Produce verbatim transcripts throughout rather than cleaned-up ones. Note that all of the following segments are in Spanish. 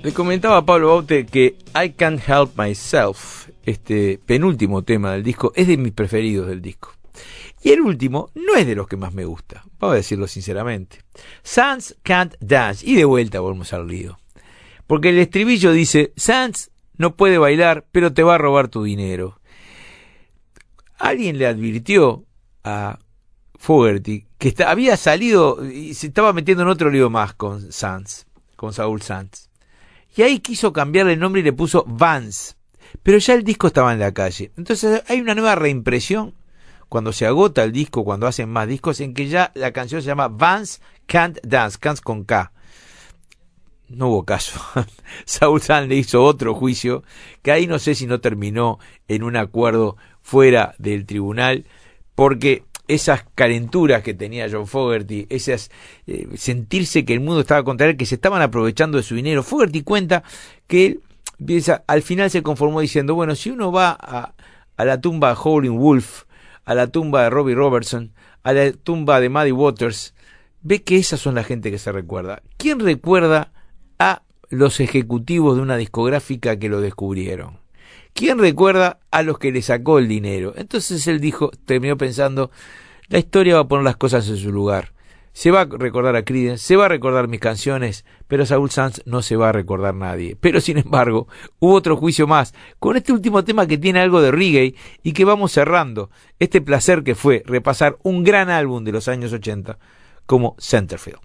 Le comentaba a Pablo Baute que I Can't Help Myself, este penúltimo tema del disco, es de mis preferidos del disco. Y el último no es de los que más me gusta, vamos a decirlo sinceramente. Sons Can't Dance. Y de vuelta volvemos al lío. Porque el estribillo dice, Sons no puede bailar, pero te va a robar tu dinero. Alguien le advirtió a Fogerty que está, había salido y se estaba metiendo en otro lío más con Sons, con Saul Sanz. Y ahí quiso cambiarle el nombre y le puso Vance. Pero ya el disco estaba en la calle. Entonces hay una nueva reimpresión cuando se agota el disco, cuando hacen más discos, en que ya la canción se llama Vance Can't Dance, Can't con K. No hubo caso. Saul Sanz le hizo otro juicio, que ahí no sé si no terminó en un acuerdo fuera del tribunal, porque esas calenturas que tenía John Fogerty, esas eh, sentirse que el mundo estaba contra él, que se estaban aprovechando de su dinero. Fogerty cuenta que él piensa, al final se conformó diciendo, bueno, si uno va a, a la tumba de Howlin' Wolf, a la tumba de Robbie Robertson, a la tumba de Muddy Waters, ve que esas son la gente que se recuerda. ¿Quién recuerda a los ejecutivos de una discográfica que lo descubrieron? ¿Quién recuerda a los que le sacó el dinero? Entonces él dijo, terminó pensando, la historia va a poner las cosas en su lugar. Se va a recordar a Creedence, se va a recordar mis canciones, pero Saul Sanz no se va a recordar nadie. Pero sin embargo, hubo otro juicio más, con este último tema que tiene algo de reggae y que vamos cerrando este placer que fue repasar un gran álbum de los años ochenta como Centerfield.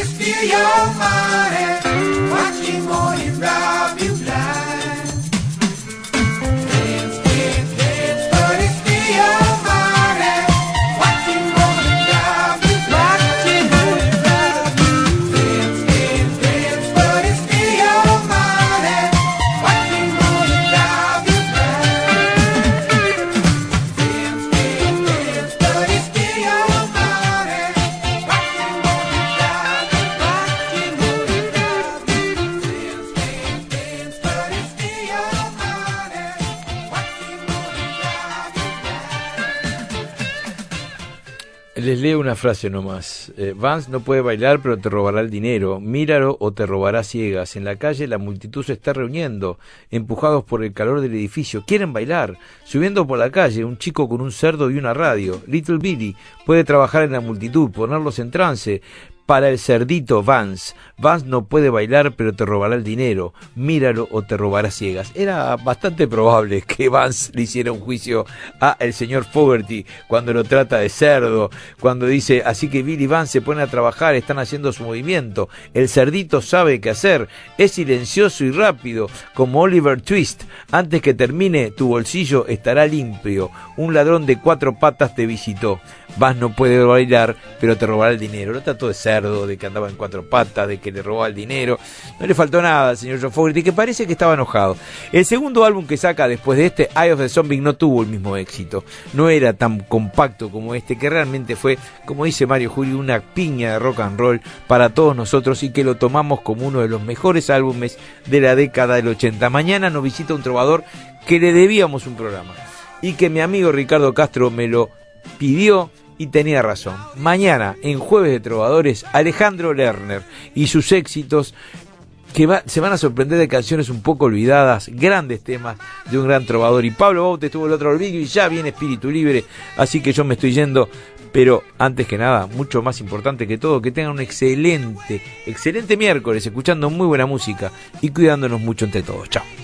steal your money, watch him or him rob you blind. Dance, dance, dance, buddy, steal your money, watch him or him rob you blind. Dance, dance, dance, buddy, steal your money, watch him or him rob you blind. Dance, dance, dance, buddy, steal your money, watch him or him rob you blind. Watch him or him rob you. Dance, dance, dance, buddy, steal your money, watch him or him rob you blind. Les leo una frase nomás. Eh, Vance no puede bailar, pero te robará el dinero. Míralo o te robará ciegas. En la calle la multitud se está reuniendo, empujados por el calor del edificio. Quieren bailar. Subiendo por la calle, un chico con un cerdo y una radio. Little Billy puede trabajar en la multitud, ponerlos en trance. Para el cerdito Vance. Vance no puede bailar, pero te robará el dinero. Míralo o te robará ciegas. Era bastante probable que Vance le hiciera un juicio a el señor Fogerty cuando lo trata de cerdo, cuando dice, así que Billy y Vance se ponen a trabajar, están haciendo su movimiento. El cerdito sabe qué hacer, es silencioso y rápido, como Oliver Twist. Antes que termine, tu bolsillo estará limpio. Un ladrón de cuatro patas te visitó. Vance no puede bailar, pero te robará el dinero. No trató de cerdo, de que andaba en cuatro patas, de que le robaba el dinero. No le faltó nada al señor John Fogerty, que parece que estaba enojado. El segundo álbum que saca después de este, Eye of the Zombie, no tuvo el mismo éxito. No era tan compacto como este, que realmente fue, como dice Mario Julio, una piña de rock and roll para todos nosotros y que lo tomamos como uno de los mejores álbumes de la década del ochenta. Mañana nos visita un trovador que le debíamos un programa y que mi amigo Ricardo Castro me lo pidió. Y tenía razón. Mañana, en Jueves de Trovadores, Alejandro Lerner y sus éxitos que va, se van a sorprender de canciones un poco olvidadas, grandes temas de un gran trovador. Y Pablo Baute estuvo el otro olvido y ya viene Espíritu Libre, así que yo me estoy yendo. Pero antes que nada, mucho más importante que todo, que tengan un excelente, excelente miércoles, escuchando muy buena música y cuidándonos mucho entre todos. Chao.